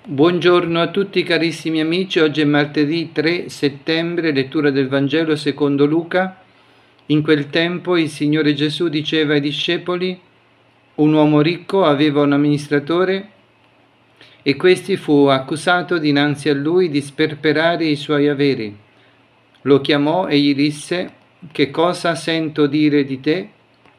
Buongiorno a tutti carissimi amici, oggi è martedì 3 settembre, lettura del Vangelo secondo Luca. In quel tempo il Signore Gesù diceva ai discepoli: un uomo ricco aveva un amministratore e questi fu accusato dinanzi a lui di sperperare i suoi averi. Lo chiamò e gli disse: che cosa sento dire di te?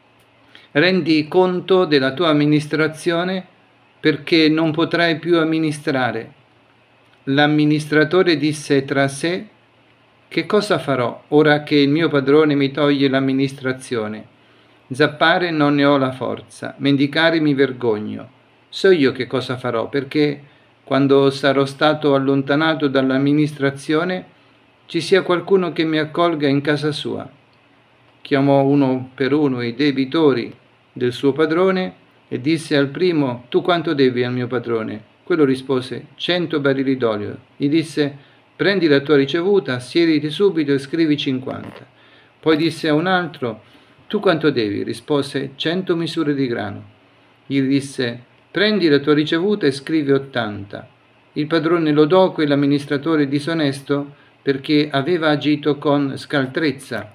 Rendi conto della tua amministrazione, perché non potrai più amministrare. L'amministratore disse tra sé: che cosa farò ora che il mio padrone mi toglie l'amministrazione? Zappare non ne ho la forza, mendicare mi vergogno. So io che cosa farò, perché quando sarò stato allontanato dall'amministrazione ci sia qualcuno che mi accolga in casa sua. Chiamò uno per uno i debitori del suo padrone e disse al primo: tu quanto devi al mio padrone? Quello rispose: 100 barili d'olio. Gli disse: prendi la tua ricevuta, siediti subito e scrivi 50. Poi disse a un altro: tu quanto devi? Rispose: 100 misure di grano. Gli disse: prendi la tua ricevuta e scrivi 80. Il padrone lodò quell'amministratore disonesto perché aveva agito con scaltrezza.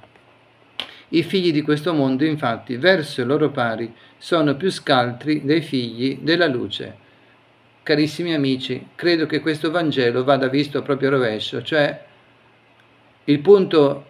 I figli di questo mondo, infatti, verso i loro pari, sono più scaltri dei figli della luce. Carissimi amici, credo che questo Vangelo vada visto proprio a rovescio, cioè il punto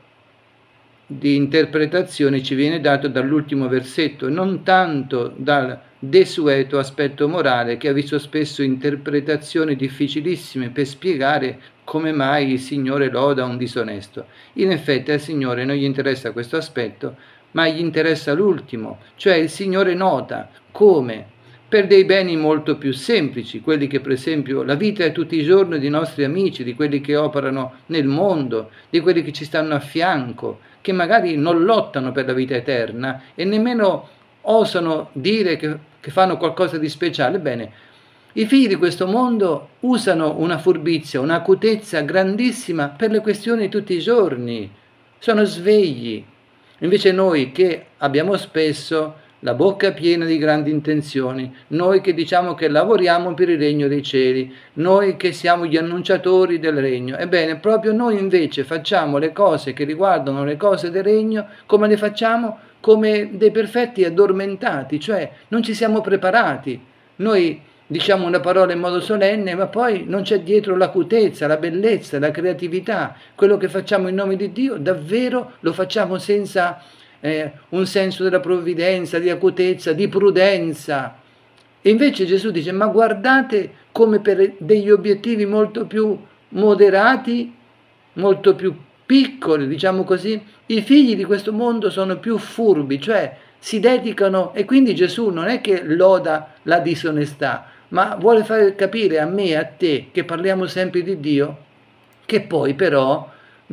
di interpretazione ci viene dato dall'ultimo versetto, non tanto dal desueto aspetto morale che ha visto spesso interpretazioni difficilissime per spiegare come mai il Signore loda un disonesto. In effetti al Signore non gli interessa questo aspetto, ma gli interessa l'ultimo, cioè il Signore nota come per dei beni molto più semplici, quelli che per esempio la vita è tutti i giorni dei nostri amici, di quelli che operano nel mondo, di quelli che ci stanno a fianco, che magari non lottano per la vita eterna e nemmeno osano dire che fanno qualcosa di speciale. Bene, i figli di questo mondo usano una furbizia, un'acutezza grandissima per le questioni di tutti i giorni, sono svegli. Invece noi che abbiamo spesso la bocca piena di grandi intenzioni, noi che diciamo che lavoriamo per il regno dei cieli, noi che siamo gli annunciatori del regno, ebbene proprio noi invece facciamo le cose che riguardano le cose del regno, come le facciamo? Come dei perfetti addormentati, cioè non ci siamo preparati. Noi diciamo una parola in modo solenne, ma poi non c'è dietro l'acutezza, la bellezza, la creatività. Quello che facciamo in nome di Dio davvero lo facciamo senza un senso della provvidenza, di acutezza, di prudenza. E invece Gesù dice: ma guardate come per degli obiettivi molto più moderati, molto più piccoli, diciamo così, i figli di questo mondo sono più furbi, cioè si dedicano, e quindi Gesù non è che loda la disonestà, ma vuole far capire a me e a te, che parliamo sempre di Dio, che poi però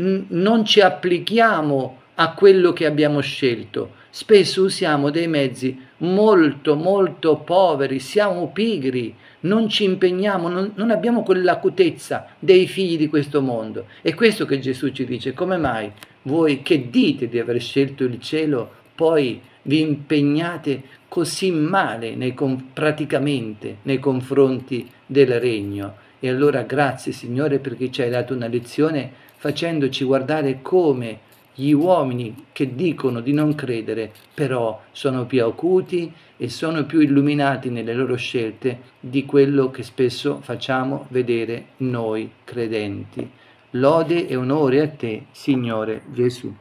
non ci applichiamo a quello che abbiamo scelto. Spesso usiamo dei mezzi molto molto poveri, siamo pigri, non ci impegniamo, non abbiamo quell'acutezza dei figli di questo mondo. È questo che Gesù ci dice: come mai voi che dite di aver scelto il cielo poi vi impegnate così male praticamente nei confronti del regno? E allora grazie Signore, perché ci hai dato una lezione facendoci guardare come gli uomini che dicono di non credere però sono più acuti e sono più illuminati nelle loro scelte di quello che spesso facciamo vedere noi credenti. Lode e onore a te, Signore Gesù.